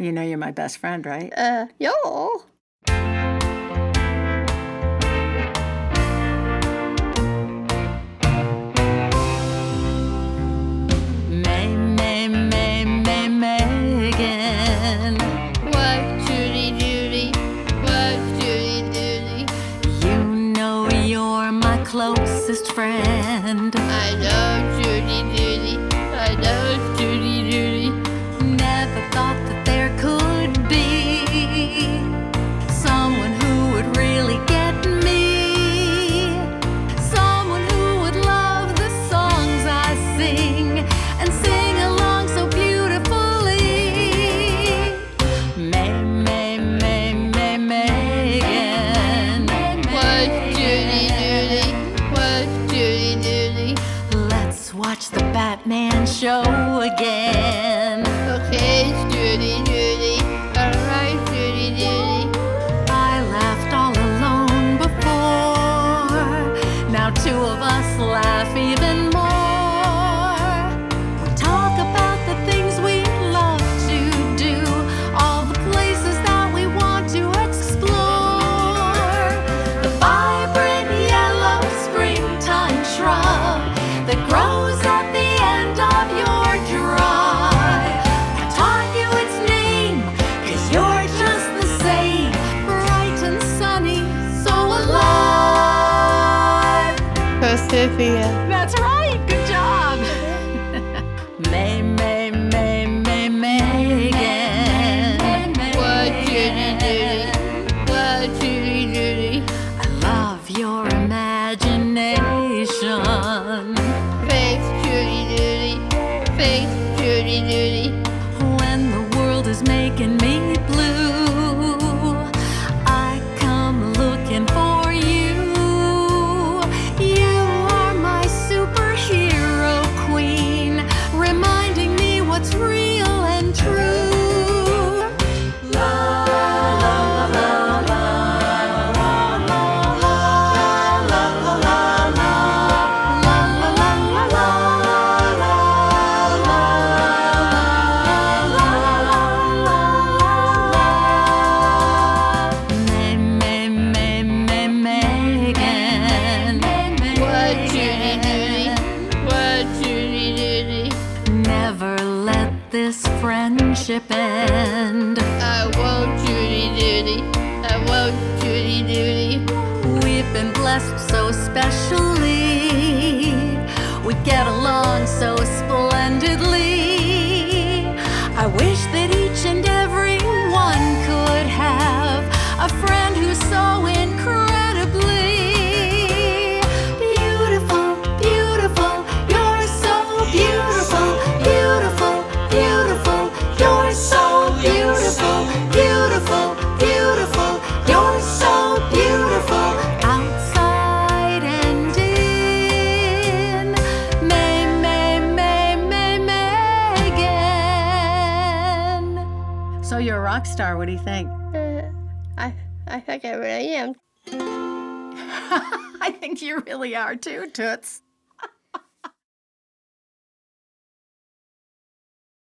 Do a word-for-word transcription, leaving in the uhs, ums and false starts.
You know you're my best friend, right? Uh, yo. May, May, May, May, Megan. What, Judy, Judy? What, Judy, Judy? You know you're my closest friend. I know, Judy, Judy. I know, Judy, Judy. Never thought that there could be someone who would really get me. Someone who would love the songs I sing and sing along so beautifully. May, May, May, May, Megan. What, Judy, Judy? What, Judy, Judy? Let's watch the Batman show again. Okay, Judy, Judy. Alright, Judy, Judy. I laughed all alone before. Now two of us laugh even more. We talk about the things we love to do, all the places that we want to explore. The vibrant yellow springtime shrub that grows at the end of your drive. I taught you its name, 'cause you're just the same, bright and sunny, so alive. Pacifica. That's right, good job. May, May, May, May, Megan. What, Judy, Judy? What, Judy, Judy? I love your imagination. Thanks, Judy, Judy. Thanks, Judy, Judy. When the world is making me blue, I come looking for you. You are my superhero queen, reminding me what's real and true. La, la, la, la, la, la, la, la, la, la, la, la, la, la, la, May, May, May, May, Megan. What, Judy, Judy? What, Judy, Judy? Never let this friendship end. I won't, Judy, Judy. I won't, Judy, Judy. We've been blessed so specially. We get along so splendidly. I wish that each and every one could have a friend who's so incredibly beautiful, beautiful. You're so beautiful, beautiful, beautiful. You're so beautiful, beautiful, beautiful. You're so beautiful. Outside and in. May, May, May, May, Megan. So you're a rock star. What do you think? Uh, I, I think I really am. I think you really are too, Toots.